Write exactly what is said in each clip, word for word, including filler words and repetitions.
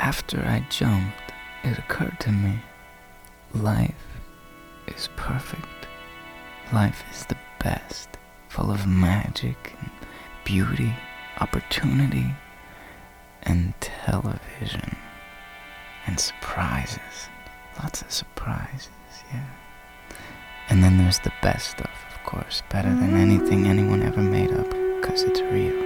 after I jumped, it occurred to me, life is perfect. Life is the best, full of magic and beauty, opportunity, and television, and surprises. Lots of surprises, yeah. And then there's the best stuff, of course, better than anything anyone ever made up, because it's real.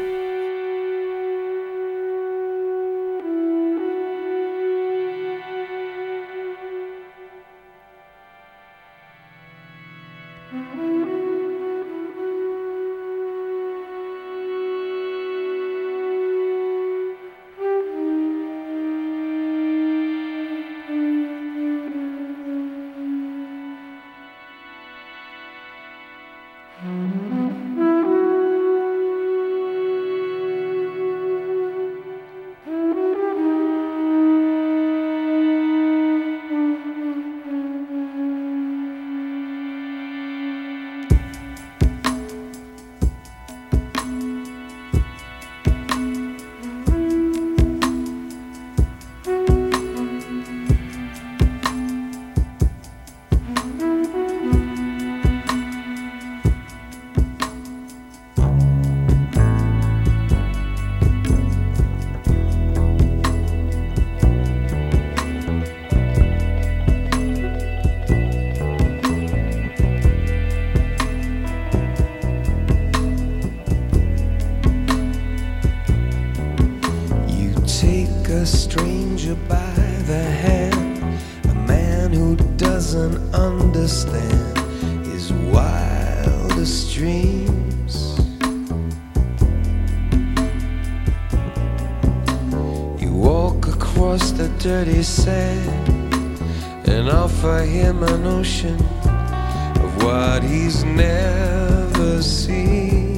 A stranger by the hand, a man who doesn't understand his wildest dreams. You walk across the dirty sand and offer him an ocean of what he's never seen.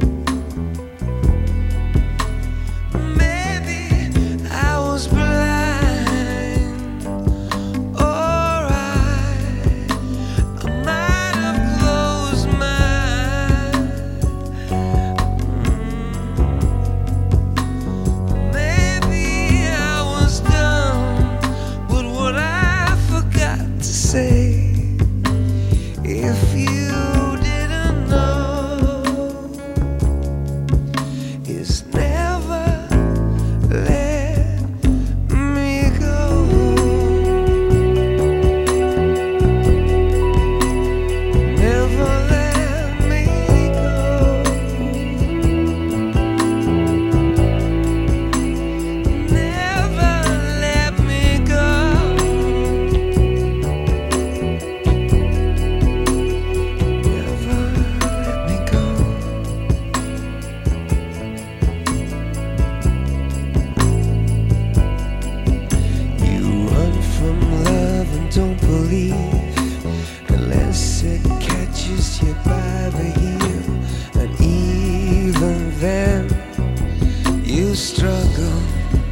If you didn't know, it's never let me go. Never let me go. Never let me go. Don't believe unless it catches you by the heel, and even then you struggle.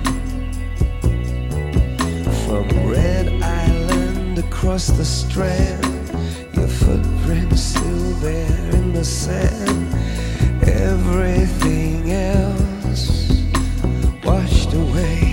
From Red Island across the Strand, your footprints still there in the sand. Everything else washed away.